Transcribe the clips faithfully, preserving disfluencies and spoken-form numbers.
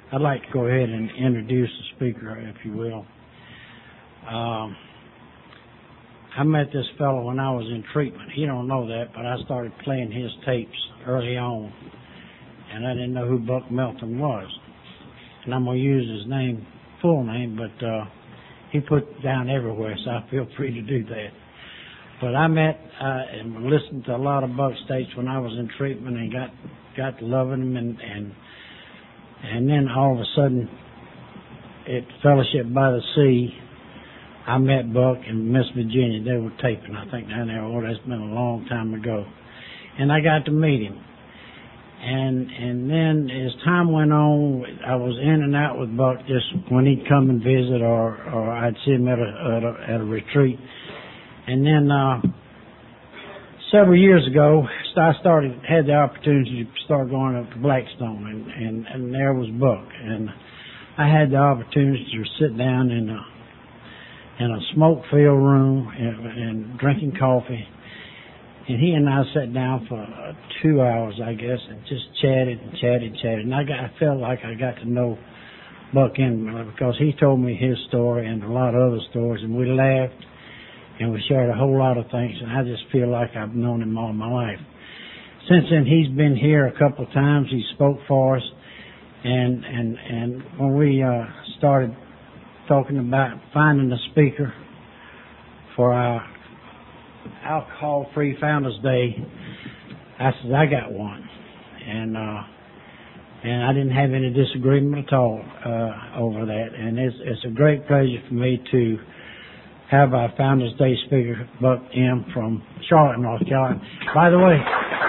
I'd like to go ahead and introduce the speaker, if you will. Um, I met this fellow when I was in treatment. He don't know that, but I started playing his tapes early on, and I didn't know who Buck Melton was. And I'm going to use his name, full name, but uh, he put it down everywhere, so I feel free to do that. But I met uh, and listened to a lot of Buck tapes when I was in treatment, and got got to loving him, and and and then all of a sudden, at Fellowship by the Sea, I met Buck and Miss Virginia. They were taping, I think, down there. Oh, that's been a long time ago. And I got to meet him. And and then as time went on, I was in and out with Buck just when he'd come and visit, or, or I'd see him at a, at a, at a retreat. And then uh, several years ago, I started, had the opportunity to start going up to Blackstone, and, and, and there was Buck. And I had the opportunity to sit down in a in a smoke-filled room and, and drinking coffee. And he and I sat down for uh, two hours, I guess, and just chatted and chatted and chatted. And I, got, I felt like I got to know Buck intimately because he told me his story and a lot of other stories, and we laughed and we shared a whole lot of things. And I just feel like I've known him all my life. Since then, he's been here a couple of times. He spoke for us, and and and when we uh, started talking about finding a speaker for our Alcohol-Free Founders Day, I said, I got one. And uh, and I didn't have any disagreement at all uh, over that. And it's, it's a great pleasure for me to have our Founders Day speaker, Buck M. from Charlotte, North Carolina. By the way,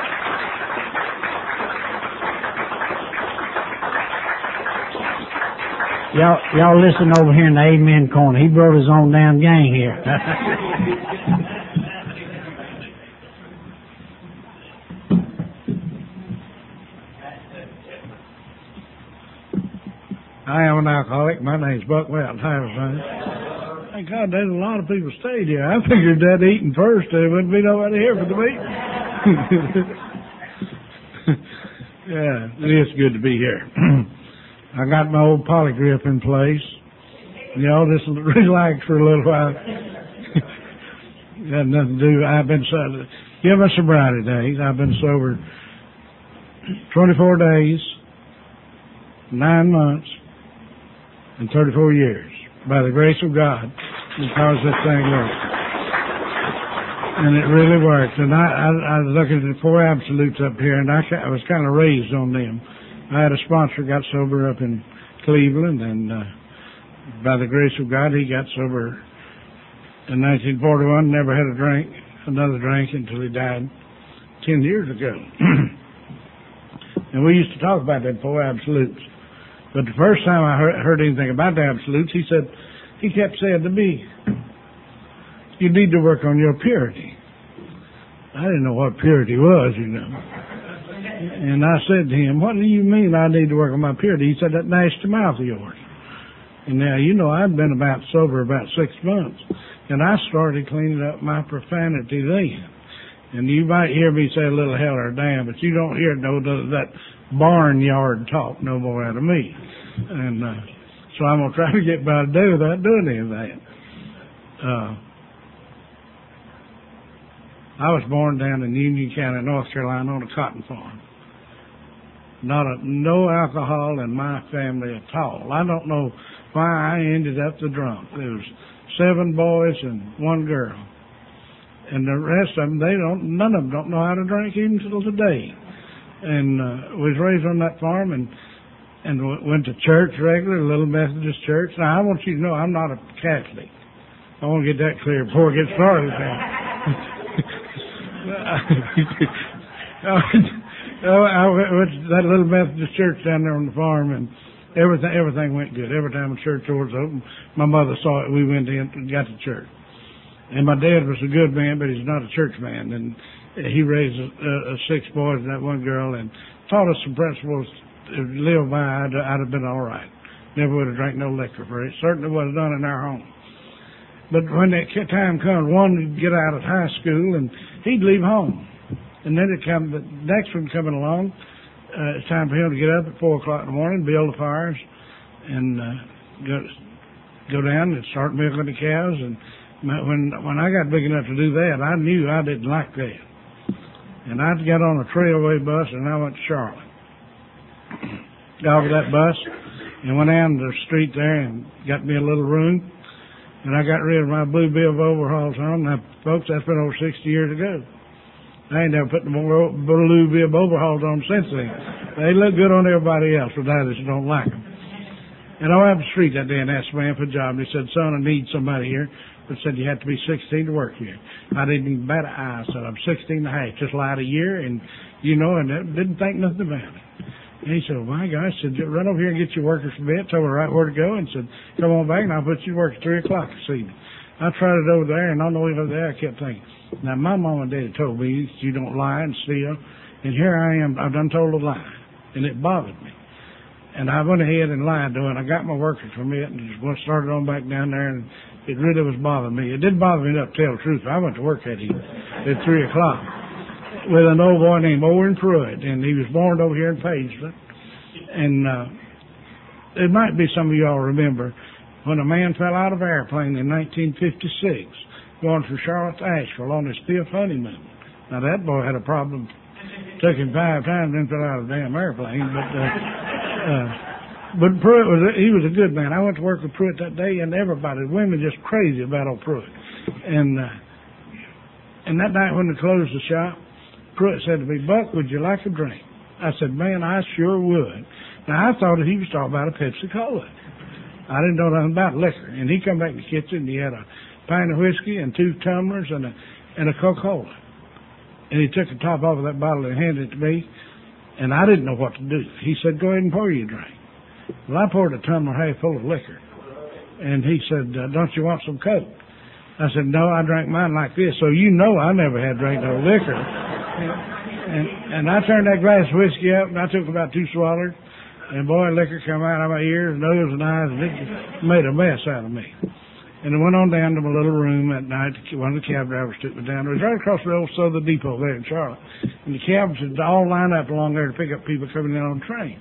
Y'all, y'all listen over here in the Amen corner. He brought his own damn gang here. I am an alcoholic. My name's Buck Melton. Hi, everybody. Thank God there's a lot of people stayed here. I figured that eating first, there wouldn't be nobody here for the meeting. Yeah, it is good to be here. I got my old polygrip in place. You know, just relax for a little while. Got nothing to do. I've been sober. Give us sobriety days. I've been sober twenty-four days, nine months, and thirty-four years. By the grace of God, because this thing works. And it really works. And I, I, I was looking at the four absolutes up here, and I, I was kind of raised on them. I had a sponsor got sober up in Cleveland, and uh, by the grace of God, he got sober in nineteen forty-one, never had a drink, another drink until he died ten years ago. And we used to talk about that four absolutes. But the first time I heard, heard anything about the absolutes, he said, he kept saying to me, you need to work on your purity. I didn't know what purity was, you know. And I said to him, what do you mean I need to work on my purity? He said, that nasty mouth of yours. And now, you know, I'd been about sober about six months. And I started cleaning up my profanity then. And you might hear me say a little hell or damn, but you don't hear no that barnyard talk no more out of me. And uh, so I'm going to try to get by today without doing any of that. Uh, I was born down in Union County, North Carolina, on a cotton farm. Not a, no alcohol in my family at all. I don't know why I ended up the drunk. There was seven boys and one girl. And the rest of them, they don't, none of them don't know how to drink even till today. And uh, was raised on that farm and and w- went to church regular, a little Methodist church. Now, I want you to know I'm not a Catholic. I want to get that clear before we get started. I went to that little Methodist church down there on the farm, and everything everything went good. Every time the church doors open, my mother saw it. We went in and got to church. And my dad was a good man, but he's not a church man. And he raised uh, uh, six boys and that one girl, and taught us some principles to live by. I'd, I'd have been all right. Never would have drank no liquor for it. Certainly would have done in our home. But when that time comes, one would get out of high school, and he'd leave home. And then it come, the next one coming along, uh, it's time for him to get up at four o'clock in the morning, build the fires, and uh, go go down and start milking the cows. And my, when when I got big enough to do that, I knew I didn't like that. And I got on a trailway bus and I went to Charlotte. Got over that bus and went down the street there and got me a little room. And I got rid of my blue bib overalls on. Now, folks, that's been over sixty years ago. I ain't never put the blue bib overalls on since then. They look good on everybody else, but I just don't like them. And I went up the street that day and asked the man for a job. And he said, son, I need somebody here. But said you have to be sixteen to work here. I didn't even bat an eye. I said, I'm sixteen and a half, just lied a year, and, you know, and didn't think nothing about it. And he said, well, my gosh, said, run over here and get your workers permit, told her right where to go, and said, come on back, and I'll put you to work at three o'clock this evening. I tried it over there, and on the way over there, I kept thinking, now, my mom and daddy told me you don't lie and steal, and here I am, I've done told a lie, and it bothered me. And I went ahead and lied to it. I got my workers permit and just went started on back down there, and it really was bothering me. It didn't bother me enough to tell the truth. I went to work that evening at three o'clock with an old boy named Owen Pruitt, and he was born over here in Pagesville. And uh, it might be some of y'all remember when a man fell out of an airplane in nineteen fifty-six going from Charlotte to Asheville on his fifth honeymoon. Now, that boy had a problem. Took him five times, then fell out of the damn airplane, but... Uh, Uh, but Pruitt was, a, he was a good man. I went to work with Pruitt that day, and everybody, women just crazy about old Pruitt. And, uh, and that night when they closed the shop, Pruitt said to me, Buck, would you like a drink? I said, man, I sure would. Now, I thought that he was talking about a Pepsi Cola. I didn't know nothing about liquor. And he come back in the kitchen, and he had a pint of whiskey and two tumblers and a, and a Coca-Cola. And he took the top off of that bottle and handed it to me. And I didn't know what to do. He said, go ahead and pour you a drink. Well, I poured a tumbler half full of liquor. And he said, uh, don't you want some Coke? I said, no, I drank mine like this. So you know I never had drank no liquor. And, and, and I turned that glass of whiskey up, and I took about two swallows. And boy, liquor come out of my ears, nose, and eyes, and it made a mess out of me. And I went on down to my little room at night. One of the cab drivers took me down. It was right across the old Southern Depot there in Charlotte. And the cabs had all lined up along there to pick up people coming in on the train.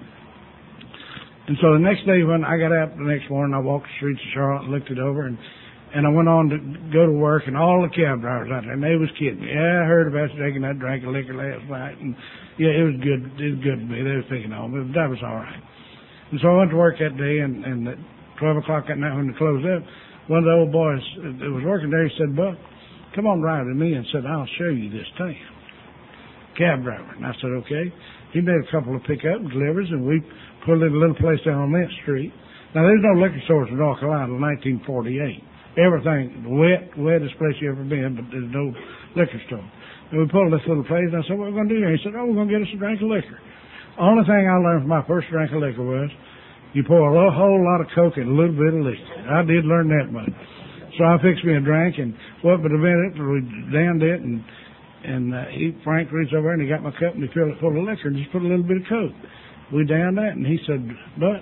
And so the next day when I got up the next morning, I walked the streets of Charlotte and looked it over. And, and I went on to go to work, and all the cab drivers out there, and they was kidding me. Yeah, I heard about you taking that drink of liquor last night. And, yeah, it was good. It was good to me. They was picking on me. But that was all right. And so I went to work that day, and, and at twelve o'clock that night when they closed up, one of the old boys that was working there, he said, Buck, come on ride with me, and said, I'll show you this town. Cab driver. And I said, okay. He made a couple of pickup and delivers, and we pulled in a little place down on Mint Street. Now, there's no liquor stores in North Carolina until nineteen forty-eight. Everything, wet, wettest place you ever been, but there's no liquor store. And we pulled this little place, and I said, what are we going to do here? He said, oh, we're going to get us a drink of liquor. Only thing I learned from my first drink of liquor was, you pour a little, whole lot of Coke and a little bit of liquor. I did learn that much. So I fixed me a drink, and what but a minute, we downed it, and and uh, he, Frank reached over and he got my cup and he filled it full of liquor and just put a little bit of Coke. We downed that, and he said, but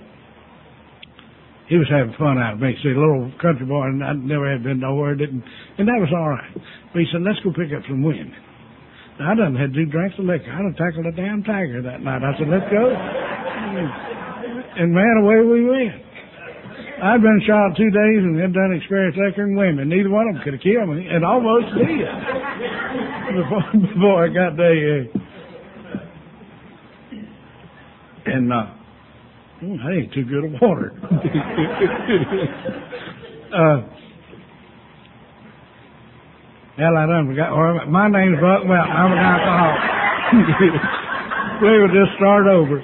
he was having fun out of me. See, a little country boy, and I never had been nowhere, didn't, and that was all right. But he said, let's go pick up some women. Now, I done had two drinks of liquor. I done tackled a damn tiger that night. I said, let's go. And man, away we went. I'd been shot two days and had done experience liquor and women. Neither one of them could have killed me, and almost did. Before, before I got there. And, uh, oh, I ain't too good at water. uh, hell, I done forgot. Or, my name's Buck Melton. I'm an alcoholic. We would just start over.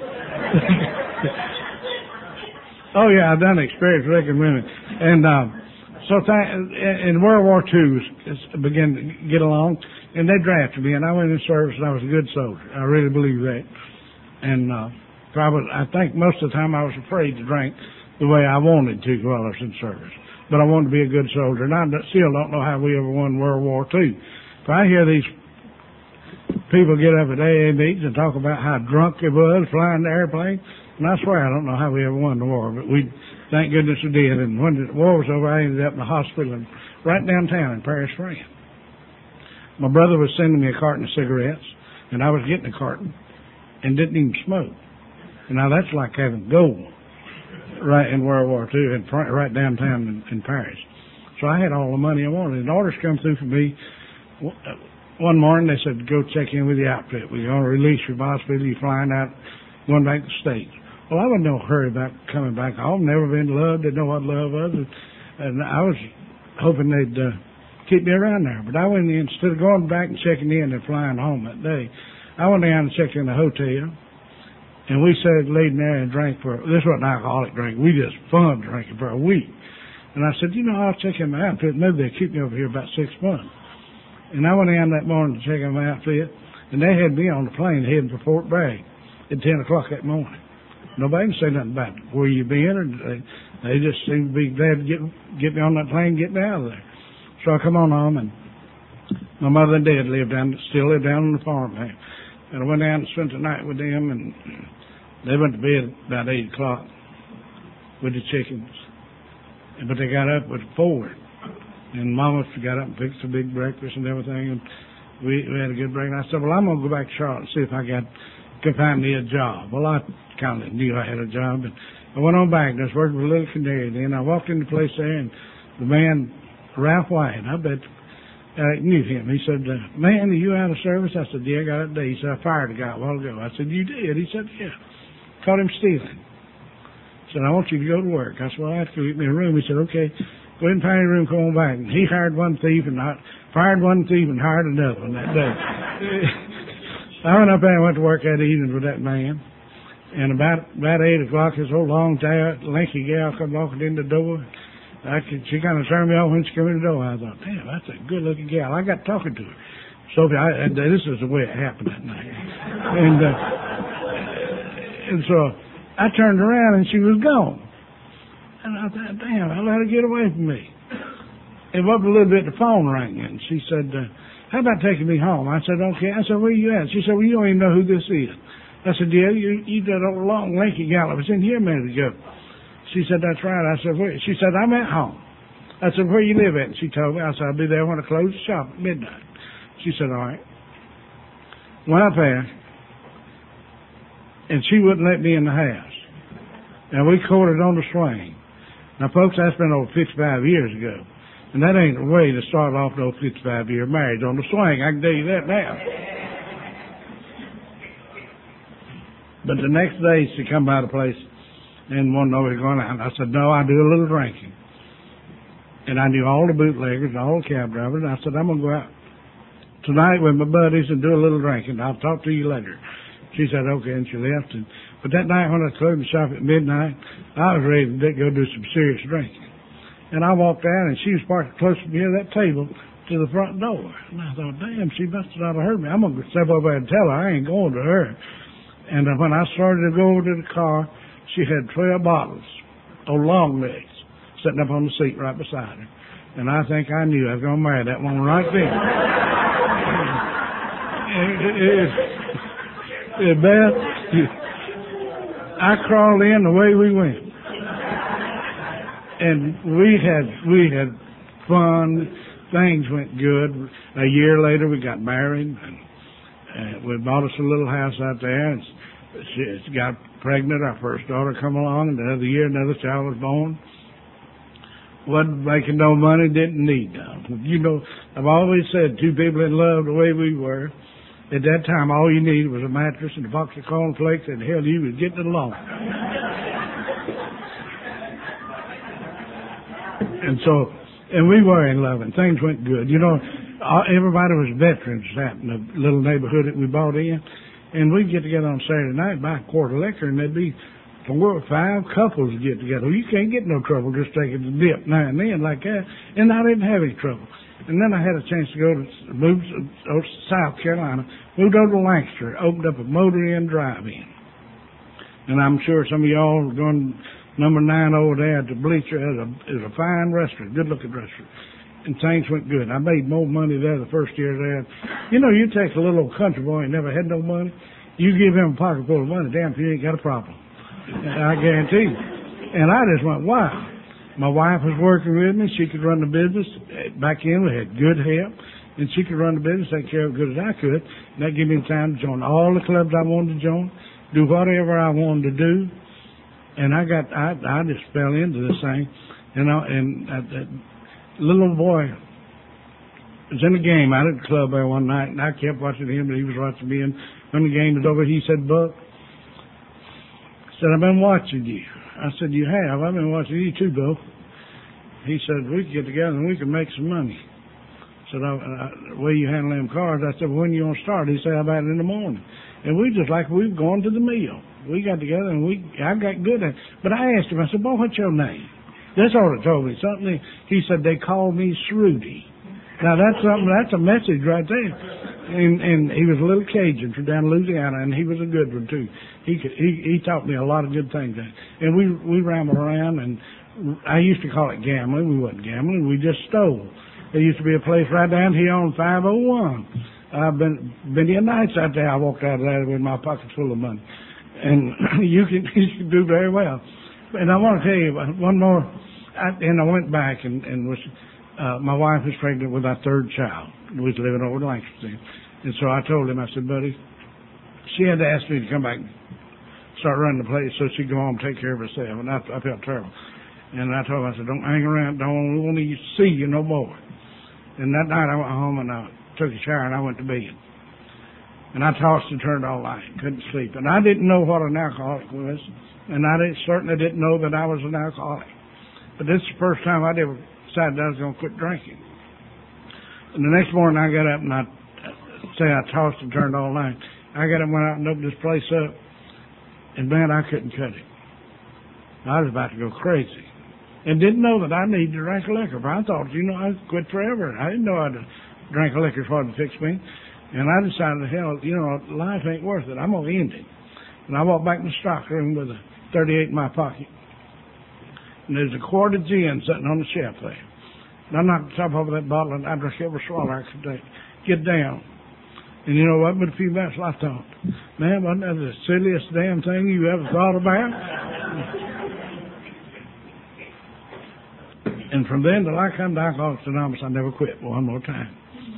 Oh, yeah, I've done experience wrecking women. And um, so th- in World War Two, it began to get along, and they drafted me, and I went in service, and I was a good soldier. I really believe that. And uh, probably, I think most of the time I was afraid to drink the way I wanted to while I was in service. But I wanted to be a good soldier, and I still don't know how we ever won World War Two. If I hear these people get up at A A meetings and talk about how drunk they was flying the airplane, and I swear I don't know how we ever won the war, but we, thank goodness we did. And when the war was over, I ended up in the hospital in, right downtown in Paris, France. My brother was sending me a carton of cigarettes, and I was getting a carton. and didn't even smoke. And now that's like having gold right in World War Two, and right downtown in, in Paris. So I had all the money I wanted. And orders come through for me. One morning they said, go check in with the outfit. We're going to release your hospital. You're flying out, going back to the States. Well, I wasn't in no hurry about coming back home. Never been loved. Didn't know what love was. And I was hoping they'd uh, keep me around there. But I went in, instead of going back and checking in and flying home that day, I went down and checked in the hotel. And we sat laid in there and drank for, this wasn't an alcoholic drink. We just fun drinking for a week. And I said, you know, I'll check in my outfit. Maybe they'll keep me over here about six months. And I went in that morning to check in my outfit, and they had me on the plane heading for Fort Bragg at ten o'clock that morning. Nobody didn't say nothing about where you been, or they, they just seemed to be glad to get get me on that plane and get me out of there. So I come on home, and my mother and dad lived down, still lived down on the farm there. And I went down and spent the night with them, and they went to bed about eight o'clock with the chickens. But they got up at four. And Mama got up and fixed a big breakfast and everything, and we, we had a good break. And I said, well, I'm going to go back to Charlotte and see if I got, could find me a job. Well, I kind of knew I had a job, and I went on back and I was working with Little Canary. Then I walked in the place there, and the man, Ralph White, I bet I knew him. He said, uh, man, are you out of service? I said, yeah, I got it today. He said, I fired a guy a while ago. I said, you did? He said, yeah. Caught him stealing. He said, I want you to go to work. I said, well, I have to get me a room. He said, okay. Go ahead and find a room, come on back. And he hired one thief and I fired one thief and hired another one that day. I went up there and went to work that evening with that man. And about about eight o'clock, this old long tired lanky gal come walking in the door. I could, she kind of turned me off when she came in the door. I thought, damn, that's a good looking gal. I got talking to her. Sophie, I, and this is the way it happened that night. And uh, and so I turned around and she was gone. And I thought, damn, I let her get away from me. It was a little bit, the phone rang, and she said, uh, how about taking me home? I said, okay. I said, where you at? She said, well, you don't even know who this is. I said, yeah, you, you that old long lanky gal that was in here a minute ago. She said, that's right. I said, where? She said, I'm at home. I said, where you live at? And she told me. I said, I'll be there when I close the shop at midnight. She said, all right. Went up there, and she wouldn't let me in the house. And we courted on the swing. Now, folks, that's been over fifty-five years ago. And that ain't the way to start off no fifty-five-year marriage on the swing. I can tell you that now. But the next day, she come by the place and wanted to know where we were going out. I said, no, I do a little drinking. And I knew all the bootleggers and all the cab drivers. And I said, I'm going to go out tonight with my buddies and do a little drinking. I'll talk to you later. She said, okay, and she left. And, but that night when I closed the shop at midnight, I was ready to go do some serious drinking. And I walked out, and she was parked close to me at that table to the front door. And I thought, damn, she must have not heard me. I'm going to step over there and tell her I ain't going to her. And uh, when I started to go over to the car, she had twelve bottles of long legs sitting up on the seat right beside her. And I think I knew I was going to marry that one right then. it, it, it, it, Beth, I crawled in the way we went. And we had we had fun. Things went good. A year later, we got married. And, uh, we bought us a little house out there. And she, she got pregnant. Our first daughter come along. And the other year, another child was born. Wasn't making no money. Didn't need none. You know, I've always said two people in love the way we were. At that time, all you needed was a mattress and a box of cornflakes, and hell, you was getting along. And so, and we were in love, and things went good. You know, everybody was veterans out in the little neighborhood that we bought in, and we'd get together on Saturday night, buy a quart of liquor, and there'd be four or five couples get together. You can't get no trouble just taking a dip now and then like that, and I didn't have any trouble. And then I had a chance to go to move to South Carolina, moved over to Lancaster, opened up a motor-in drive-in. And I'm sure some of y'all are going number nine over there at the Bleacher is a, is a fine restaurant, good-looking restaurant. And things went good. I made more money there the first year there. You know, you take a little old country boy who never had no money, you give him a pocket full of money, damn if you ain't got a problem. I guarantee you. And I just went, wow. My wife was working with me. She could run the business. Back in, we had good help. and she could run the business, take care of it as good as I could. And that gave me time to join all the clubs I wanted to join, do whatever I wanted to do. And I got, I, I just fell into this thing. You know, and that, that little boy was in the game out at the club there one night, and I kept watching him, but he was watching me. And when the game was over, he said, "Buck," said, "I've been watching you." I said, "You have? I've been watching you too, Bill." He said, "We could get together and we could make some money." I said, I, I, "The way you handle them cars," I said, "Well, when you gonna start?" He said, "How about in the morning?" And we just like we were going to the meal. We got together and we, I got good at it. But I asked him, I said, "Boy, what's your name?" That's all it told me. Something. He said, "They call me Srudy." Now that's something. That's a message right there. And and he was a little Cajun from down in Louisiana, and he was a good one too. He could, he he taught me a lot of good things. And we we rambled around, and I used to call it gambling. We wasn't gambling. We just stole. There used to be a place right down here on five oh one. I've been many a nights out there. I walked out of there with my pockets full of money, and you can you can do very well. And I want to tell you one more. I, and I went back and, and was, uh, my wife was pregnant with our third child. We was living over in Langston. And so I told him, I said, "Buddy," she had to ask me to come back and start running the place so she'd go home and take care of herself. And I, I felt terrible. And I told her, I said, "Don't hang around. Don't want to see you no more." And that night I went home and I took a shower and I went to bed. And I tossed and turned all night. Couldn't sleep. And I didn't know what an alcoholic was. And I didn't, certainly didn't know that I was an alcoholic. But this is the first time I'd ever decided I was going to quit drinking. And the next morning I got up and I say I tossed and turned all night. I got up and went out and opened this place up. And man, I couldn't cut it. I was about to go crazy. And didn't know that I needed to drink liquor. But I thought, you know, I'd quit forever. I didn't know I'd drink liquor before it fix me. And I decided, hell, you know, life ain't worth it. I'm going to end it. And I walked back in the stock room with a thirty-eight in my pocket. And there's a quart of gin sitting on the shelf there. And I knocked the top off of that bottle and I drank every swallow I could take. Get down. And you know what? But a few minutes I thought, man, wasn't that the silliest damn thing you ever thought about? And from then till I come to Alcoholics Anonymous, I never quit one more time.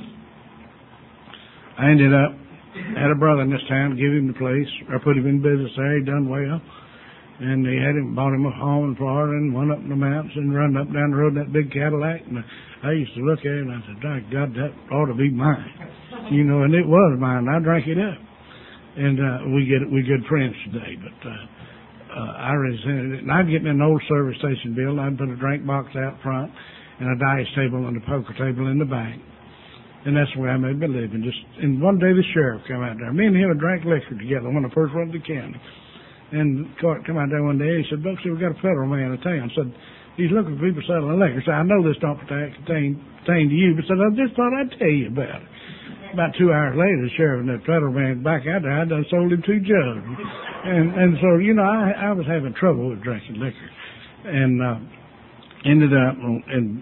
I ended up, had a brother in this town, give him the place. I put him in business there. He done well. And they had him, bought him a home in Florida and went up in the mountains and run up down the road in that big Cadillac. And I used to look at it and I said, "God, that ought to be mine." You know, and it was mine. I drank it up. And uh, we get we good friends today. But uh, uh, I resented it. And I'd get in an old service station building. I'd put a drink box out front and a dice table and a poker table in the back. And that's the way I made my living. Just, and one day the sheriff came out there. Me and him had drank liquor together when I first went to the county. And the court come out there one day and he said, "Buck, we got a federal man in town." I said, "He's looking for people selling liquor." I said, "I know this don't pertain, pertain to you," but said, "I just thought I'd tell you about it." About two hours later, the sheriff and that federal man back out there, I done sold him two jugs. And and so, you know, I, I was having trouble with drinking liquor. And uh, ended up, and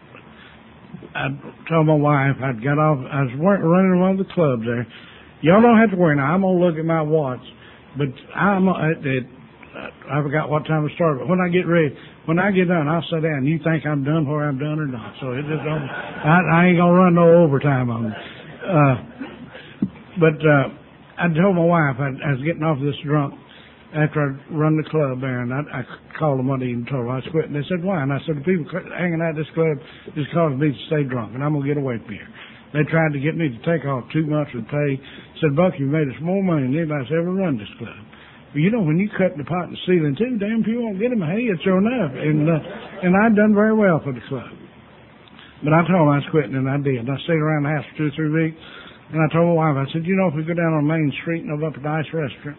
I told my wife, I'd got off, I was running one of the clubs there. Y'all don't have to worry now. I'm going to look at my watch. But I'm, it, it, I forgot what time it started. But when I get ready, when I get done, I'll sit down. You think I'm done where I'm done or not? So it just don't, I, I ain't gonna run no overtime on it. Uh, but uh, I told my wife I, I was getting off this drunk after I run the club there, and I, I called them one day and told them I was quitting. They said, "Why?" And I said, "The people hanging out at this club just causing me to stay drunk, and I'm gonna get away from here." They tried to get me to take off two months of pay. Said, "Buck, you made us more money than anybody's ever run this club." But you know, when you cut the pot and ceiling too, damn few won't get them a head, sure enough. And uh, and I'd done very well for the club. But I told them I was quitting, and I did. I stayed around the house for two or three weeks, and I told my wife, I said, "You know, if we go down on Main Street and over up at the Ice Restaurant,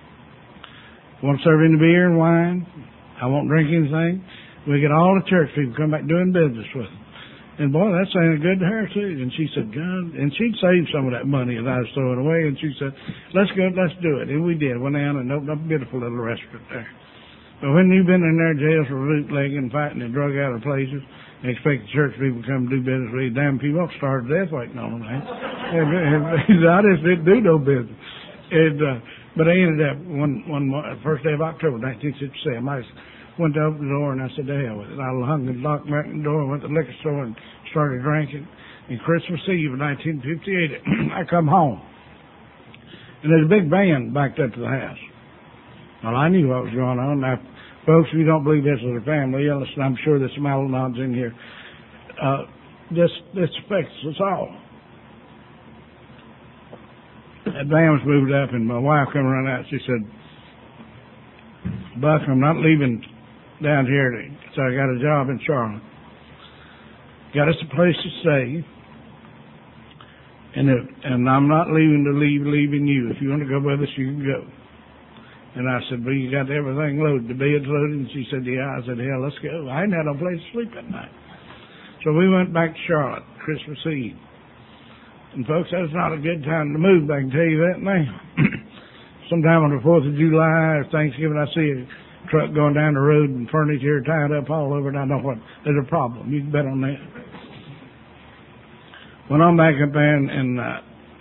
won't serve any beer and wine, I won't drink anything, we get all the church people come back doing business with them." And boy, that sounded good to her too. And she said, "God," and she'd saved some of that money that I was throwing away. And she said, "Let's go, let's do it." And we did. Went down and opened up a beautiful little restaurant there. But when you've been in there jail for bootlegging and fighting and drug out of places, and expect the church people to come do business with you, damn people won't starve to death waiting on them. Man. and, and, and I just didn't do no business. And uh, but I ended up one one first day of October, nineteen sixty-seven. I went to open the door and I said, "To hell with it." I hung and locked back the door and went to the liquor store and started drinking. in Christmas Eve of nineteen fifty-eight, I come home, and there's a big van backed up to the house. Well, I knew what was going on. Now, folks, if you don't believe this is a family illness, and I'm sure there's some Al-Anons in here, uh, this, this affects us all. That van was moved up, and my wife come running out. She said, Buck, I'm not leaving down here, so I got a job in Charlotte. Got us a place to stay, and if, and I'm not leaving to leave, leaving you. If you want to go with us, you can go. And I said, well, you got everything loaded, the bed's loaded? And she said, yeah. I said, hell, let's go. I didn't have no place to sleep at night. So we went back to Charlotte, Christmas Eve. And folks, that's not a good time to move, I can tell you that now. Sometime on the fourth of July or Thanksgiving, I see a truck going down the road and furniture tied up all over, and I know what, there's a problem. You can bet on that. Went on back up there, and, and uh,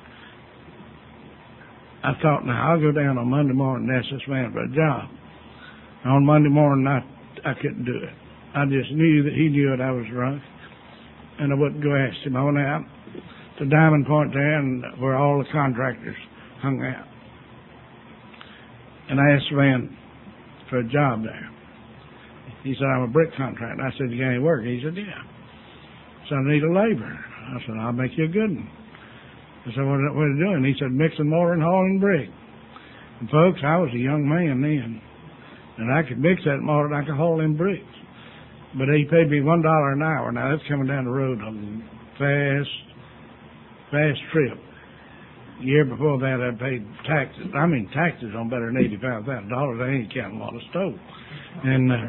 I thought, now, I'll go down on Monday morning and ask this man for a job. And on Monday morning, I, I couldn't do it. I just knew that he knew that I was drunk, and I wouldn't go ask him. I went out to Diamond Point there, and where all the contractors hung out. And I asked the man for a job there. He said, I'm a brick contractor. I said, you got any work? He said, yeah. So I need a laborer. I said, I'll make you a good one. I said, what, what are you doing? He said, mixing mortar and hauling brick. And folks, I was a young man then, and I could mix that mortar and I could haul in bricks. But he paid me one dollar an hour. Now that's coming down the road on a fast, fast trip. The year before that, I paid taxes. I mean, taxes on better than eighty-five thousand dollars. I ain't counting what I stole. And uh,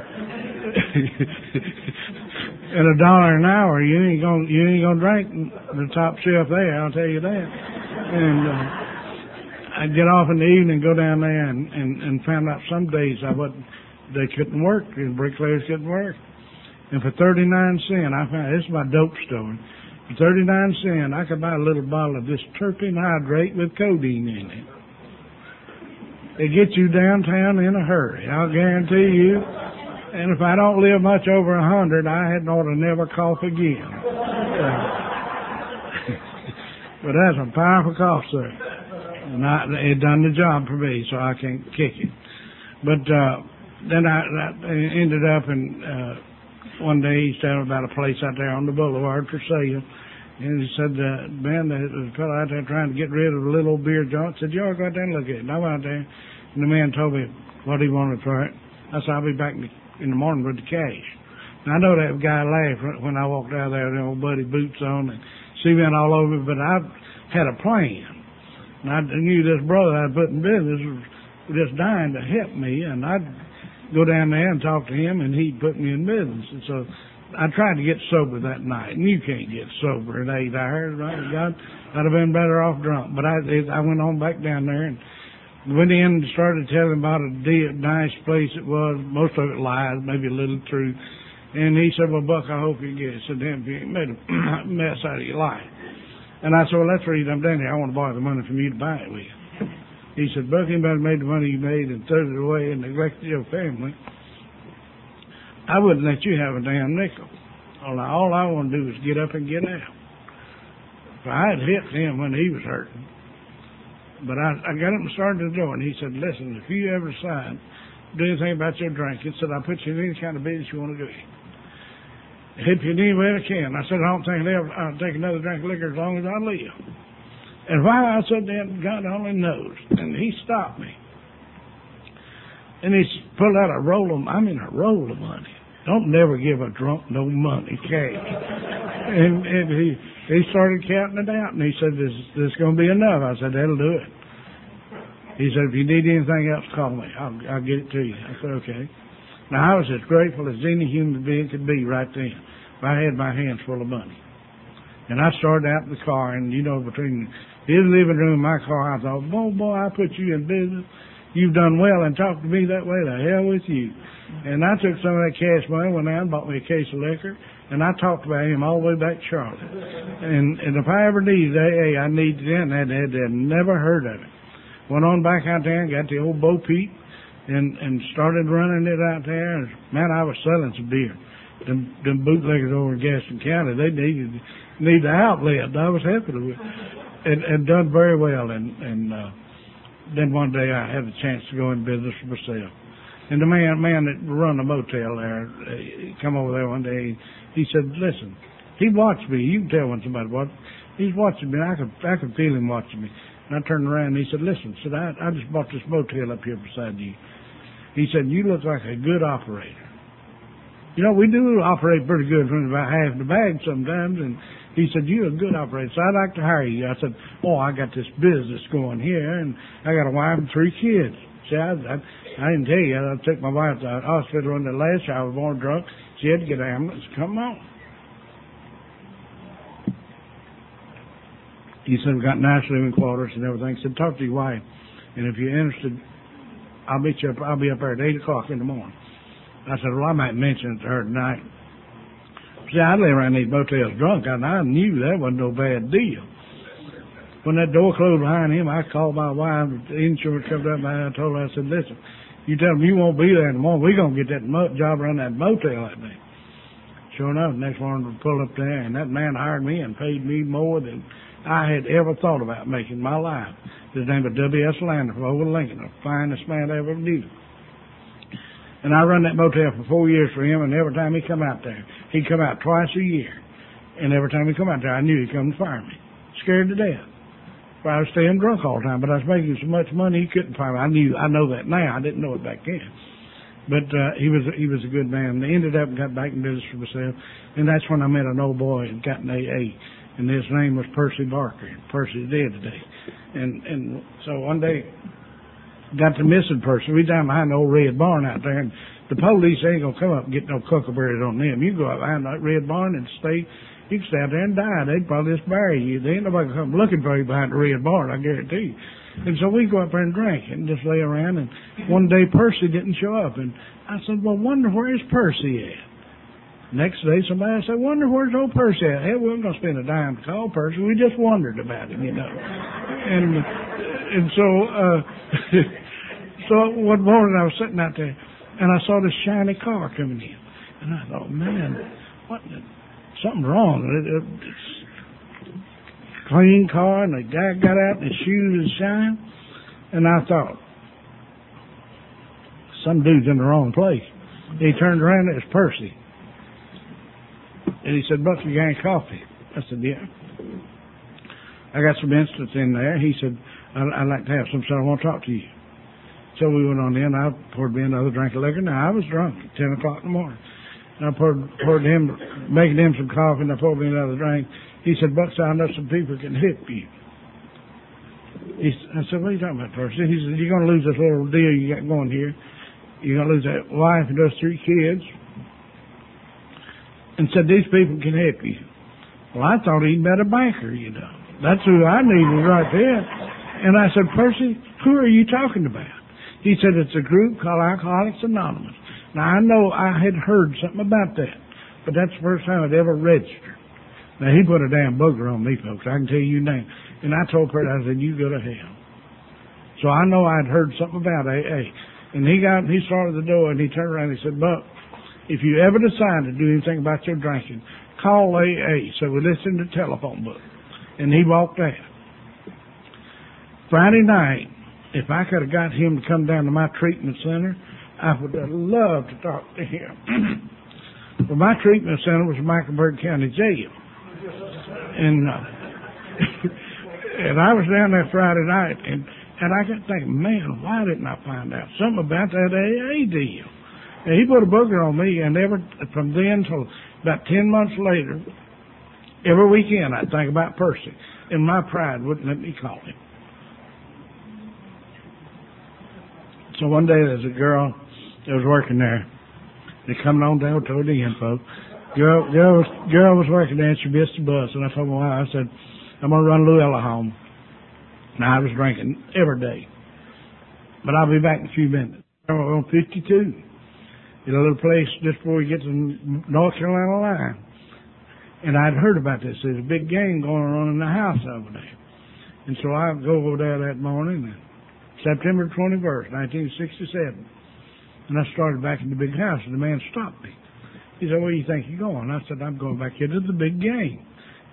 at a dollar an hour, you ain't gonna you ain't gonna drink the top shelf there. I'll tell you that. And uh, I'd get off in the evening, go down there, and, and and found out some days I wasn't. They couldn't work. The bricklayers couldn't work. And for thirty-nine cents, I found this is my dope story. For thirty-nine cents, I could buy a little bottle of this terpene hydrate with codeine in it. It gets you downtown in a hurry, I'll guarantee you. And if I don't live much over a hundred, I hadn't ought to never cough again. But that's a powerful cough, sir. And I, it done the job for me, so I can't kick it. But uh, then I, I ended up in... Uh, One day he's telling about a place out there on the boulevard for sale. And he said, uh, man, there's a fellow out there trying to get rid of a little old beer joint. I said, you ought to go out there and look at it. And I went out there, and the man told me what he wanted for it. I said, I'll be back in the, in the morning with the cash. And I know that guy laughed when I walked out there with old buddy boots on and cement all over me, but I had a plan. And I knew this brother I put in business was just dying to help me, and I'd go down there and talk to him, and he'd put me in business. And so I tried to get sober that night, and you can't get sober at eight hours, right? God, I'd have been better off drunk. But I I went on back down there and went in and started telling about a nice place it was. Most of it lies, maybe a little truth. And he said, well, Buck, I hope you get it. I said, damn, you made a mess out of your life. And I said, well, that's the reason I'm down here. I want to borrow the money from you to buy it with you. He said, Buck, anybody made the money you made and threw it away and neglected your family, I wouldn't let you have a damn nickel. All I, all I want to do is get up and get out. So I had hit him when he was hurting. But I, I got up and started the door, and he said, listen, if you ever decide to do anything about your drinking, said, I'll put you in any kind of business you want to do. Help you any way I can. I said, I don't think I'll, ever, I'll take another drink of liquor as long as I live. And why I said that, God only knows. And he stopped me. And he pulled out a roll of, I mean a roll of money. Don't never give a drunk no money, cash. and and he, he started counting it out, and he said, this, this is going to be enough. I said, that'll do it. He said, if you need anything else, call me. I'll, I'll get it to you. I said, okay. Now, I was as grateful as any human being could be right then. I had my hands full of money. And I started out in the car, and, you know, between his living room and my car, I thought, boy, boy, I put you in business. You've done well and talked to me that way. The hell with you. And I took some of that cash money, went out and bought me a case of liquor, and I talked about him all the way back to Charlotte. And, and if I ever needed A A, I needed it, and I'd, I'd, I'd never heard of it. Went on back out there and got the old Bo Peep and, and started running it out there. And, man, I was selling some beer. Them, them bootleggers over in Gaston County, they needed need the outlet. I was happy to win. And, and done very well. And, and uh, then one day I had a chance to go in business for myself. And the man man that run the motel there, he come over there one day. He said, "Listen," he watched me. You can tell when somebody watched. He's watching me. I could I could feel him watching me. And I turned around and he said, "Listen," said I, I just bought this motel up here beside you. He said, "You look like a good operator." You know, we do operate pretty good when about half the bag sometimes. And he said, "You're a good operator, so I'd like to hire you." I said, "Oh, I got this business going here, and I got a wife and three kids." See, I, I, I didn't tell you. I took my wife to the hospital on the last year. I was born drunk. She had to get an ambulance. Come on. He said, "We've got nice living quarters and everything." He said, "Talk to your wife, and if you're interested, I'll meet you up. I'll be up there at eight o'clock in the morning." I said, "Well, I might mention it to her tonight." See, I lay around these motels drunk, and I knew that wasn't no bad deal. When that door closed behind him, I called my wife. The insurance comes up, and I told her, I said, "Listen, you tell them you won't be there in the morning. We're going to get that mo- job around that motel that day." Sure enough, the next morning we pulled up there, and that man hired me and paid me more than I had ever thought about making in my life. His name was W S Lander from over Lincoln, the finest man I ever knew. And I run that motel for four years for him, and every time he come out there, he'd come out twice a year. And every time he come out there, I knew he'd come to fire me. Scared to death. Well, I was staying drunk all the time, but I was making so much money he couldn't fire me. I knew, I know that now. I didn't know it back then. But uh, he was he was a good man. I ended up and got back in business for myself, and that's when I met an old boy and got an A A, and his name was Percy Barker. Percy's dead today. And and so one day, got to missing Percy. We down behind the old red barn out there, and the police ain't gonna come up and get no cuckleberries on them. You go out behind that red barn and stay. You can stay out there and die. They'd probably just bury you. There ain't nobody gonna come looking for you behind the red barn, I guarantee you. And so we go up there and drink and just lay around. And one day Percy didn't show up, and I said, "Well, wonder where's Percy at?" Next day, somebody said, "Wonder where's old Percy at?" Hey, we weren't gonna spend a dime to call Percy. We just wondered about him, you know. And and so uh, so one morning I was sitting out there, and I saw this shiny car coming in, and I thought, man, what? The, something's wrong. It, it, it's a clean car, and the guy got out, and his shoes was shine, and I thought, some dude's in the wrong place. He turned around, it was Percy. And he said, "Buck, you got any coffee?" I said, "Yeah." I got some instants in there. He said, I'd, I'd like to have some, so I want to talk to you. So we went on in. I poured me another drink of liquor. Now, I was drunk at ten o'clock in the morning. And I poured, poured him, making him some coffee, and I poured me another drink. He said, "Buck, I know some people can help you." He, I said, "What are you talking about, Percy?" He said, "You're going to lose this little deal you got going here. You're going to lose that wife and those three kids." And said, "These people can help you." Well, I thought he'd met a banker, you know. That's who I needed right there. And I said, "Percy, who are you talking about?" He said, "It's a group called Alcoholics Anonymous." Now, I know I had heard something about that, but that's the first time I'd ever registered. Now, he put a damn booger on me, folks. I can tell you now. And I told Percy, I said, "You go to hell." So I know I'd heard something about A A. And he got, he started the door, and he turned around and he said, "Buck, if you ever decide to do anything about your drinking, call A A." So we listened to the telephone book. And he walked out. Friday night, if I could have got him to come down to my treatment center, I would have loved to talk to him. Well, my treatment center was Mecklenburg County Jail. And uh, and I was down there Friday night, and, and I got thinking, man, why didn't I find out something about that A A deal? And he put a booger on me, and ever from then till about ten months later, every weekend I'd think about Percy, and my pride wouldn't let me call him. So one day there's a girl that was working there. They coming on down toward the end, folks. Girl, girl, was, girl was working there, and she missed the bus, and I told my wife, I said, "I'm going to run Luella home." Now, I was drinking every day, but I'll be back in a few minutes. I'm on fifty-two. In a little place just before you get to the North Carolina line. And I'd heard about this. There's a big game going on in the house over there. And so I go over there that morning, September twenty-first, nineteen sixty-seven. And I started back in the big house, and the man stopped me. He said, "Where do you think you're going?" I said, "I'm going back into the big game."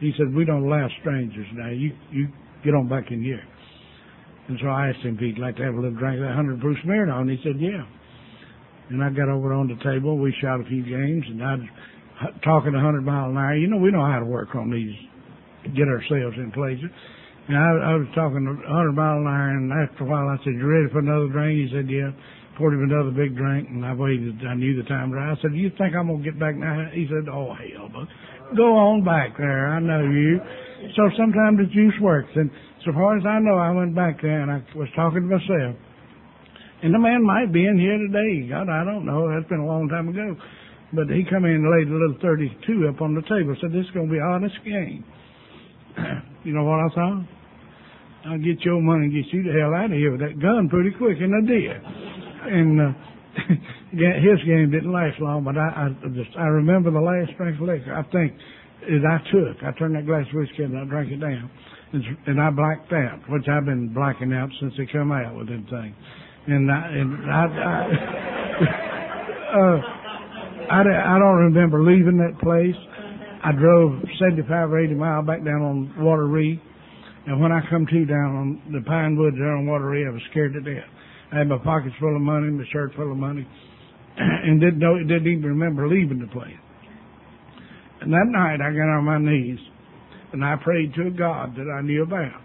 He said, we don't allow strangers now. You you get on back in here. And so I asked him if he'd like to have a little drink of that hundred proof Smirnoff, and he said, yeah. And I got over on the table. We shot a few games, and I was talking a hundred mile an hour. You know, we know how to work on these, get ourselves in places. And I, I was talking a hundred mile an hour, and after a while I said, you ready for another drink? He said, yeah. Poured him another big drink, and I waited. I knew the time was right. I said, do you think I'm going to get back now? He said, oh, hell, but go on back there. I know you. So sometimes the juice works. And so far as I know, I went back there, and I was talking to myself. And the man might be in here today. God, I don't know. That's been a long time ago. But he come in and laid a little thirty-two up on the table. Said, this is going to be an honest game. You know what I thought? I'll get your money and get you the hell out of here with that gun pretty quick. And I did. And uh, his game didn't last long, but I, I just I remember the last drink of liquor. I think is I took. I turned that glass of whiskey and I drank it down, and, and I blacked out, which I've been blacking out since they come out with them things. And I and I I, uh, I I don't remember leaving that place. I drove seventy-five or eighty miles back down on Wateree, and when I come to down on the Pine Woods there on Wateree, I was scared to death. I had my pockets full of money, my shirt full of money, and didn't know, didn't even remember leaving the place. And that night, I got on my knees, and I prayed to a God that I knew about,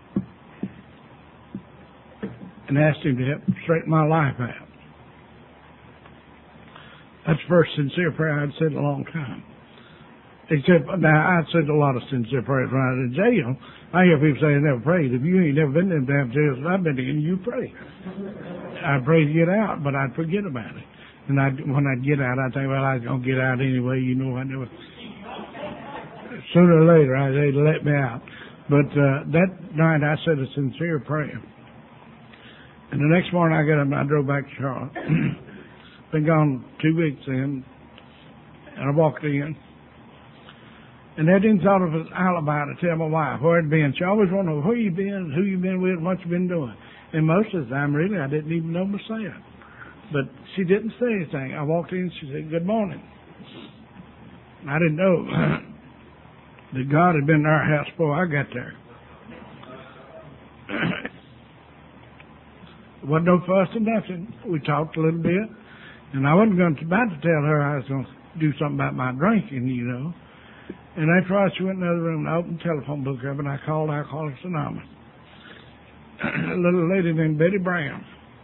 and asked Him to help straighten my life out. That's the first sincere prayer I'd said in a long time. Except, now, I'd said a lot of sincere prayers when I was in jail. I hear people say they never prayed. If you ain't never been in them damn jails that I've been in, you pray. I'd pray to get out, but I'd forget about it. And I'd, when I'd get out, I'd think, well, I was going to get out anyway. You know, I never. Sooner or later, I'd say, let me out. But uh, that night, I said a sincere prayer. And the next morning, I got up and I drove back to Charlotte. Been gone two weeks then, and I walked in. And I didn't thought of an alibi to tell my wife where I'd been. She always wanted to know where you been, who you been with, what you been doing. And most of the time, really, I didn't even know myself. But she didn't say anything. I walked in, she said, good morning. I didn't know that God had been in our house before I got there. There wasn't no fuss or nothing. We talked a little bit. And I wasn't going to, about to tell her I was going to do something about my drinking, you know. And after all, she went in the other room and I opened the telephone book up and I called Alcoholics Anonymous. A little lady named Betty Brown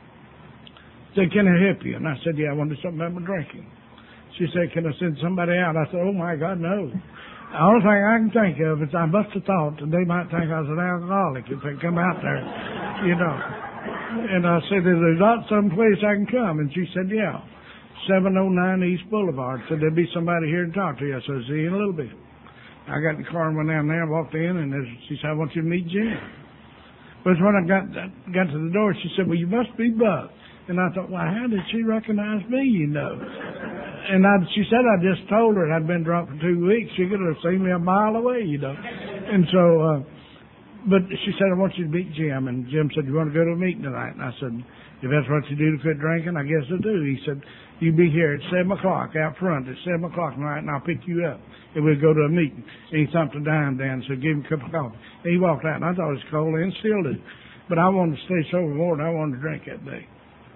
said, can I help you? And I said, yeah, I want to do something about my drinking. She said, can I send somebody out? I said, oh my God, no. The only thing I can think of is I must have thought that they might think I was an alcoholic if they come out there, you know. And I said, is there not some place I can come? And she said, yeah, seven oh nine East Boulevard. Said, there'll be somebody here to talk to you. I said, see you in a little bit. I got in the car and went down there, walked in, and she said, I want you to meet Jim. But when I got got to the door, she said, well, you must be Buck. And I thought, well, how did she recognize me, you know? And I, she said, I just told her I'd been drunk for two weeks. She could have seen me a mile away, you know. And so, uh, but she said, I want you to meet Jim. And Jim said, you want to go to a meeting tonight? And I said, if that's what you do to quit drinking, I guess I do. He said, you be here at seven o'clock out front at seven o'clock tonight, and I'll pick you up. And we'll go to a meeting. And he thumped a dime down and said, give him a cup of coffee. And he walked out, and I thought it was cold, and still do. But I wanted to stay sober more than I wanted to drink that day.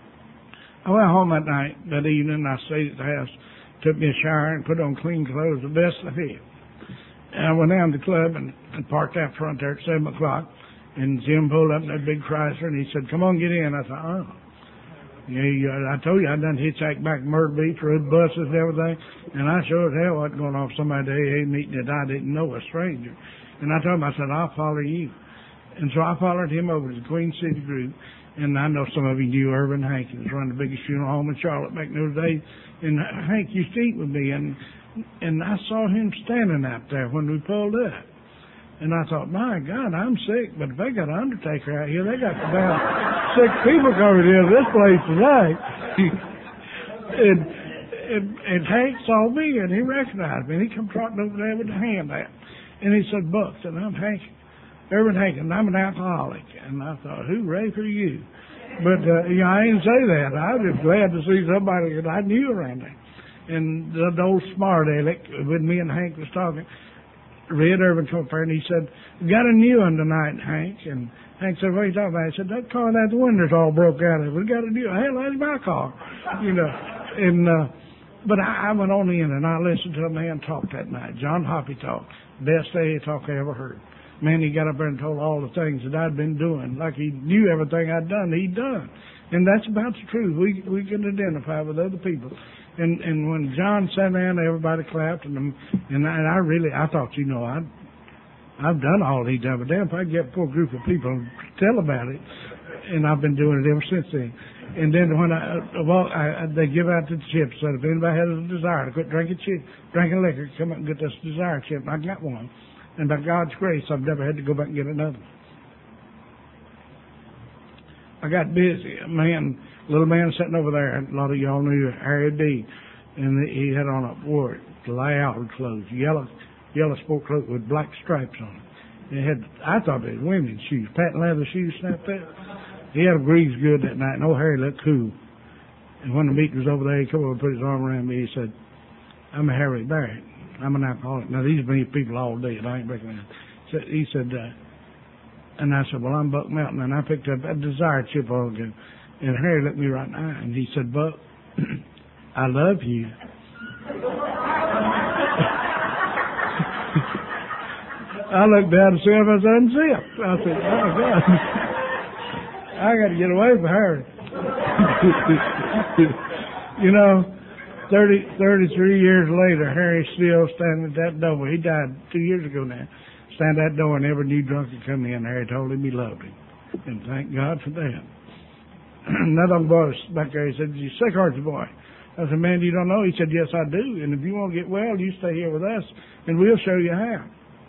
I went home that night, that evening, and I stayed at the house, took me a shower, and put on clean clothes, the best I had. And I went down to the club and, and parked out front there at seven o'clock. And Jim pulled up in that big Chrysler, and he said, come on, get in. I thought, oh. Yeah, I told you I done hitchhiked back to Myrtle Beach, rode buses and everything, and I sure as hell wasn't going off somebody's A A meeting that I didn't know, a stranger. And I told him, I said, I'll follow you. And so I followed him over to the Queen City group, and I know some of you knew Irvin Hank. He was running the biggest funeral home in Charlotte back in those days, and Hank used to eat with me, and and I saw him standing out there when we pulled up. And I thought, my God, I'm sick, but if they got an undertaker out here, they got about six people coming into this place today. and, and, and Hank saw me, and he recognized me, and he come trotting over there with a hand out. And he said, Buck, and I'm Hank, Irvin Hank, and I'm an alcoholic. And I thought, hooray for you. But, uh, you know, I didn't say that. I was just glad to see somebody that I knew around there. And the, the old smart aleck, with me and Hank was talking, Red Urban come up there, and he said, "We got a new one tonight, Hank." And Hank said, "What are you talking about?" He said, "That car, that windows all broke out of it. We got a new one." Hell, that's my car, you know. And uh, but I, I went on in and I listened to a man talk that night. John Hoppy talk, best A A talk I ever heard. Man, he got up there and told all the things that I'd been doing, like he knew everything I'd done. He'd done, and that's about the truth. We we can identify with other people. And and when John sat down, everybody clapped, and and I, and I really I thought, you know, I I've done all he done, but damn if I get a poor group of people to tell about it, and I've been doing it ever since then. And then when I well, I, I, they give out the chips, said if anybody has a desire to quit drinking chip, drinking liquor, come up and get this desire chip. I got one, and by God's grace, I've never had to go back and get another. I got busy, man. Little man sitting over there, a lot of y'all knew Harry D. And he had on a wore loud clothes, yellow yellow sport coat with black stripes on it. It had, I thought it was women's shoes, patent leather shoes, snapped that. He had a breeze good that night, and old Harry looked cool. And when the meeting was over there, he come over and put his arm around me. He said, "I'm a Harry Barrett. I'm an alcoholic." Now, these been people all day, and I ain't breaking that. So he said, uh, and I said, "Well, I'm Buck Melton," and I picked up that desire chip on him. And Harry looked me right in the eye, and he said, "Buck, I love you." I looked down to see if I was unzipped. I said, "Oh, God, I got to get away from Harry." You know, thirty, thirty-three years later, Harry's still standing at that door. He died two years ago now. Stand at that door, and every new drunk that come in, Harry told him he loved him. And thank God for that. Another boy back there, he said, "You sick, aren't you, boy?" I said, "Man, you don't know?" He said, "Yes, I do. And if you want to get well, you stay here with us, and we'll show you how."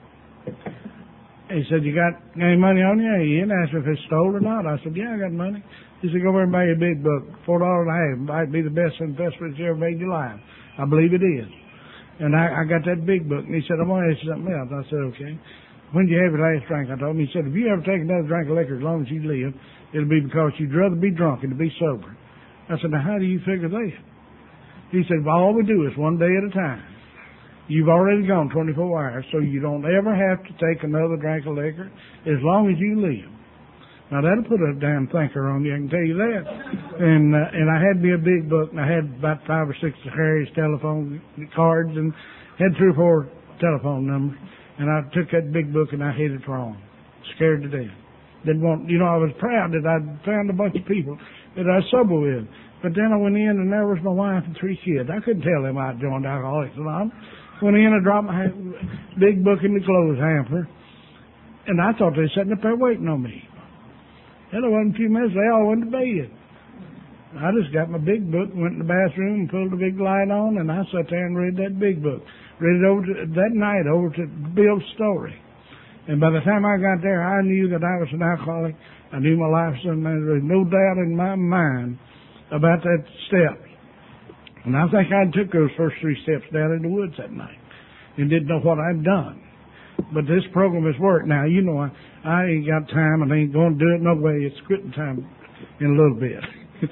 He said, "You got any money on you?" He didn't ask me if it's stole or not. I said, "Yeah, I got money." He said, "Go over and buy you a big book, four dollars and a half. It might be the best investment you ever made in your life." I believe it is. And I, I got that big book. And he said, "I want to ask you something else." I said, "Okay." "When did you have your last drink?" I told him. He said, "If you ever take another drink of liquor as long as you live, it'll be because you'd rather be drunk than to be sober." I said, "Now, how do you figure that?" He said, "Well, all we do is one day at a time. You've already gone twenty-four hours, so you don't ever have to take another drink of liquor as long as you live." Now, that'll put a damn thinker on you, I can tell you that. And uh, and I had me a big book, and I had about five or six of Harry's telephone cards, and had three or four telephone numbers. And I took that big book and I headed for home, scared to death. Didn't want, you know, I was proud that I'd found a bunch of people that I was sober with. But then I went in and there was my wife and three kids. I couldn't tell them I'd joined Alcoholics Anonymous. Went in and dropped my big book in the clothes hamper. And I thought they were sitting up there waiting on me. Hell, it wasn't a few minutes, they all went to bed. I just got my big book, went in the bathroom and pulled the big light on, and I sat there and read that big book. Read it over to, that night over to Bill's story. And by the time I got there, I knew that I was an alcoholic. I knew my life was in there. There was no doubt in my mind about that step. And I think I took those first three steps down in the woods that night and didn't know what I'd done. But this program has worked. Now, you know, I, I ain't got time and I ain't going to do it no way. It's quitting time in a little bit.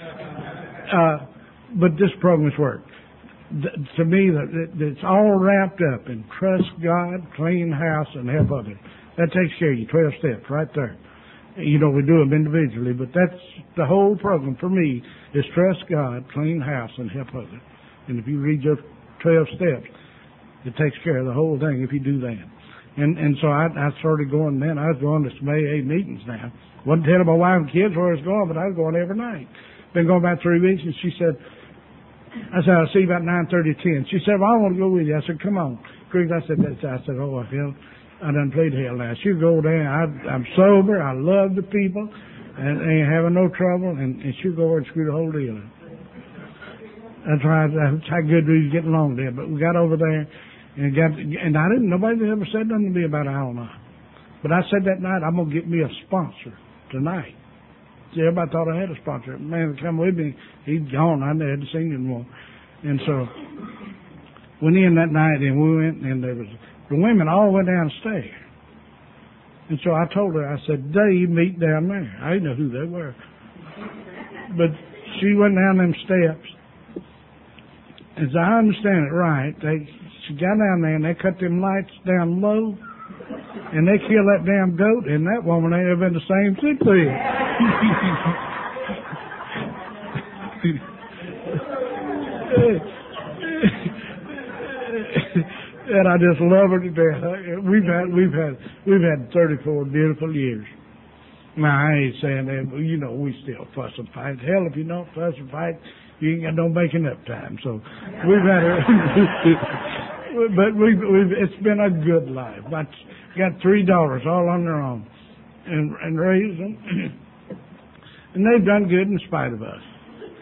uh, but this program has worked. Th- to me, that, that it's all wrapped up in trust God, clean house, and help others. That takes care of you. twelve steps right there. You know, we do them individually, but that's the whole program for me is trust God, clean house, and help others. And if you read your twelve steps, it takes care of the whole thing if you do that. And and so I, I started going then. I was going to some A A meetings now. Wasn't telling my wife and kids where I was going, but I was going every night. Been going about three weeks, and she said, I said, "I'll see you about nine thirty, ten. She said, "Well, I want to go with you." I said, "Come on." I said, I said, "Oh, hell, I done played hell now. She go there. I, I'm sober. I love the people, and ain't having no trouble, and, and she'll go over and screw the whole deal up." That's right. That's how good we was getting along there. But we got over there, and got, and I didn't. Nobody ever said nothing to me about Al-Anon. But I said that night, I'm gonna get me a sponsor tonight. See, everybody thought I had a sponsor. Man, come with me. He'd gone. I never had to sing anymore. And so, went in that night, and we went, and there was the women all went downstairs. And so I told her, I said, "They meet down there." I didn't know who they were. But she went down them steps, as I understand it right, they she got down there and they cut them lights down low, and they killed that damn goat, and that woman ain't ever been the same since then. And I just love her to death. We've had we've had we've had thirty-four beautiful years. Now I ain't saying that, but you know we still fuss and fight. Hell, if you don't fuss and fight, you ain't got no making up time. So we've had a, but we've, we've it's been a good life. I got three daughters all on their own, and and raised them, and they've done good in spite of us.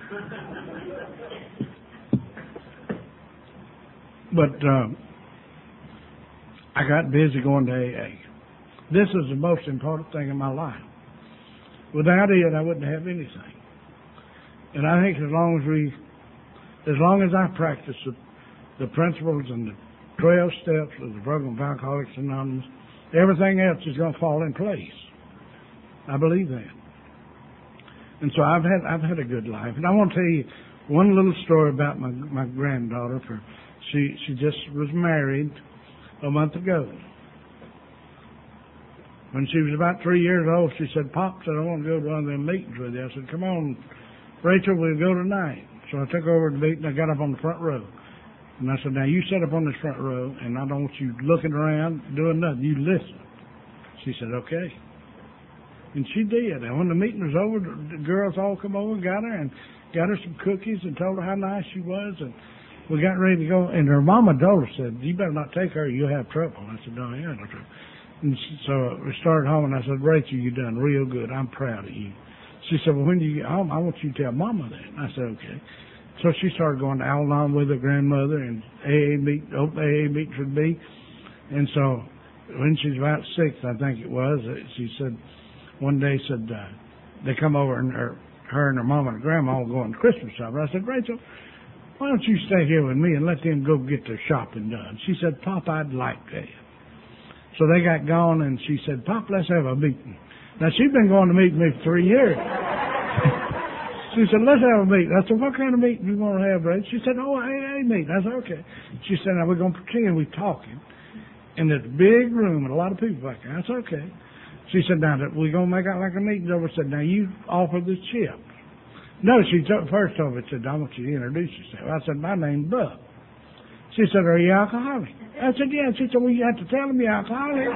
But um, I got busy going to A A. This is the most important thing in my life. Without it, I wouldn't have anything. And I think as long as we, as long as I practice the, the principles and the twelve steps of the program of Alcoholics Anonymous, everything else is going to fall in place. I believe that. And so I've had I've had a good life. And I want to tell you one little story about my my granddaughter. For she she just was married a month ago. When she was about three years old, she said, "Pop," said, "I want to go to one of them meetings with you." I said, "Come on, Rachel, we'll go tonight." So I took her over to the meeting. I got up on the front row. And I said, "Now you sit up on this front row, and I don't want you looking around, doing nothing. You listen." She said, "Okay." And she did. And when the meeting was over, the girls all come over and got her and got her some cookies and told her how nice she was. And we got ready to go. And her mama told her, said, "You better not take her, you'll have trouble." I said, "No, I ain't no trouble." And so we started home, and I said, "Rachel, you done real good. I'm proud of you." She said, "Well, when you get home, I want you to tell Mama that." And I said, "Okay." So she started going to Al-Anon with her grandmother and A A meet, open A A meetings with me. And so when she was about six, I think it was, she said, one day said, uh, they come over and her, her and her mama and her grandma were going to Christmas shopping. I said, "Rachel, why don't you stay here with me and let them go get their shopping done?" She said, "Pop, I'd like that." So they got gone, and she said, "Pop, let's have a meeting." Now, she'd been going to meet me for three years. She said, "Let's have a meeting." I said, "What kind of meeting do you want to have, Ray?" She said, "Oh, A A meeting." I said, "Okay." She said, "Now, we're going to pretend we're talking in this big room and a lot of people back there." I said, "Okay." She said, "Now, we're going to make out like a meeting's over." I said, "Now, you offer the chip." No, she t- first told me, said, "I want you to introduce yourself." I said, "My name's Bub." She said, "Are you alcoholic?" I said, "Yeah." She said, "Well, you have to tell them you're alcoholic."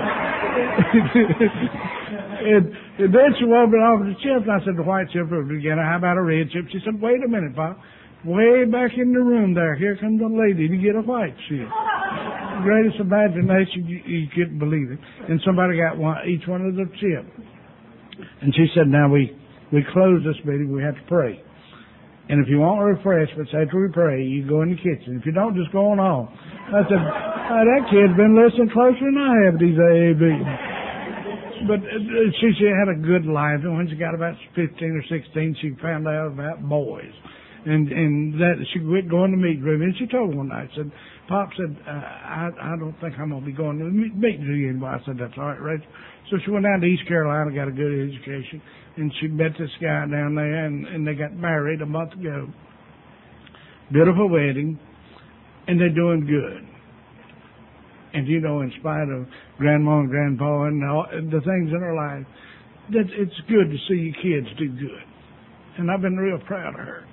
and, and then she wanted me to offer the chip. I said, "The white chip will begin. How about a red chip?" She said, "Wait a minute, Pop. Way back in the room there, here comes a lady to get a white chip." The greatest imagination, you, you couldn't believe it. And somebody got one, each one of the chip. And she said, "Now we, we close this meeting, we have to pray. And if you want refreshments after we pray, you go in the kitchen. If you don't, just go on home." I said, oh, "That kid's been listening closer than I have to these A A meetings." But uh, she, she had a good life. And when she got about fifteen or sixteen, she found out about boys. And and that she quit going to meetings with me. And she told me one night, said, "Pop," said, uh, I, I don't think I'm going to be going to meetings with you anymore." I said, "That's all right, Rachel." So she went down to East Carolina, got a good education. And she met this guy down there, and, and they got married a month ago. Beautiful wedding, and they're doing good. And you know, in spite of Grandma and Grandpa and all the things in her life, that it's good to see your kids do good. And I've been real proud of her.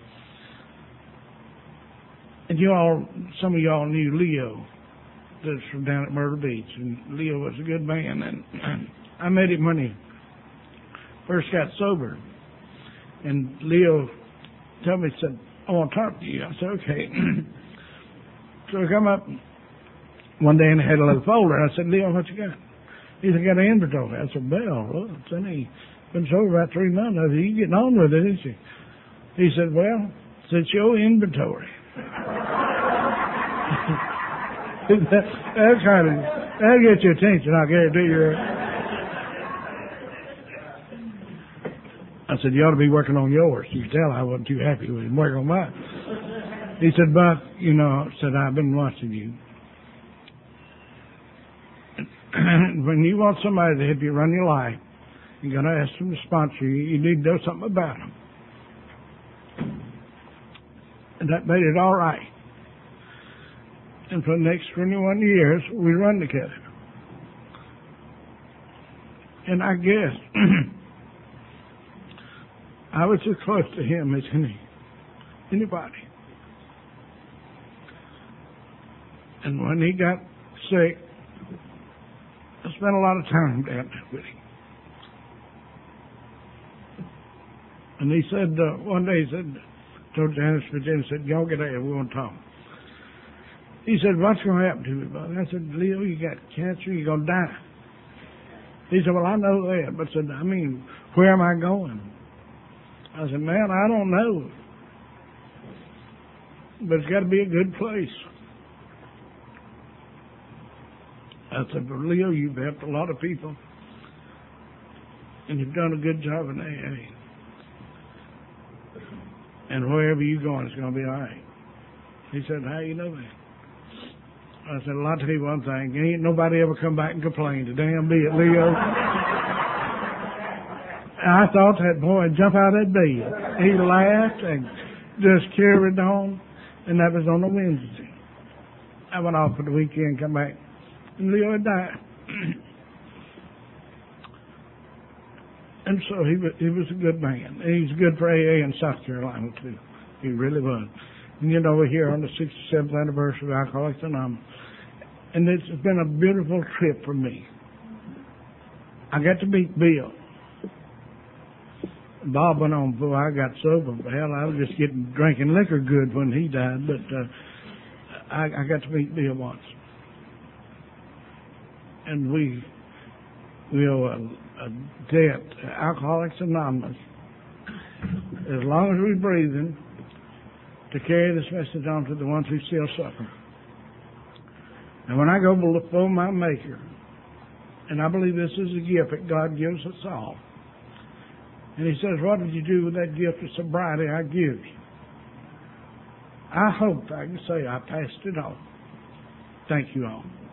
And you all, some of y'all knew Leo, that's from down at Myrtle Beach, and Leo was a good man. And I met him when he first got sober, and Leo told me, said, "I want to talk to you." I said, "Okay." So I come up one day and I had a little folder. I said, "Leo, what you got?" He said, "I got an inventory." I said, "Well, look, son, he been sober about three months. I said, "You getting on with it, isn't you?" He said, "Well," said, "your inventory." that, that kind of, that'll get your attention, I guarantee you. I said, "You ought to be working on yours." You could tell I wasn't too happy with him working on mine. He said, "Buck, you know," said, "I've been watching you. When you want somebody to help you run your life, you're going to ask them to sponsor you. You need to know something about them." And that made it all right. And for the next twenty-one years, we run together. And I guess I was as close to him as any, anybody. And when he got sick, I spent a lot of time down there with him. And he said, uh, one day he said, told Janice Virginia, said, y'all get out here, we want to talk. He said, what's going to happen to me, brother? I said, Leo, you got cancer, you're going to die. He said, well, I know that, but said, I mean, where am I going? I said, man, I don't know. But it's got to be a good place. I said, but Leo, you've helped a lot of people, and you've done a good job in A A. And wherever you're going, it's going to be all right. He said, how you know that? I said, well, I'll tell you one thing. Ain't nobody ever come back and complained. The damn be it, Leo. I thought that boy would jump out of that bed. He laughed and just carried on, and that was on a Wednesday. I went off for the weekend, come back, and Leo had died. And so he was, he was a good man. He's good for A A in South Carolina, too. He really was. And, you know, we're here on the sixty-seventh anniversary of Alcoholics Anonymous. And it's been a beautiful trip for me. I got to meet Bill. Bob went on before I got sober. Hell, I was just getting drinking liquor good when he died, but uh, I, I got to meet Bill once. And we, we owe a, a debt to Alcoholics Anonymous, as long as we're breathing, to carry this message on to the ones who still suffer. And when I go before my Maker, and I believe this is a gift that God gives us all, and He says, what did you do with that gift of sobriety I give you? I hope I can say I passed it on. Thank you all.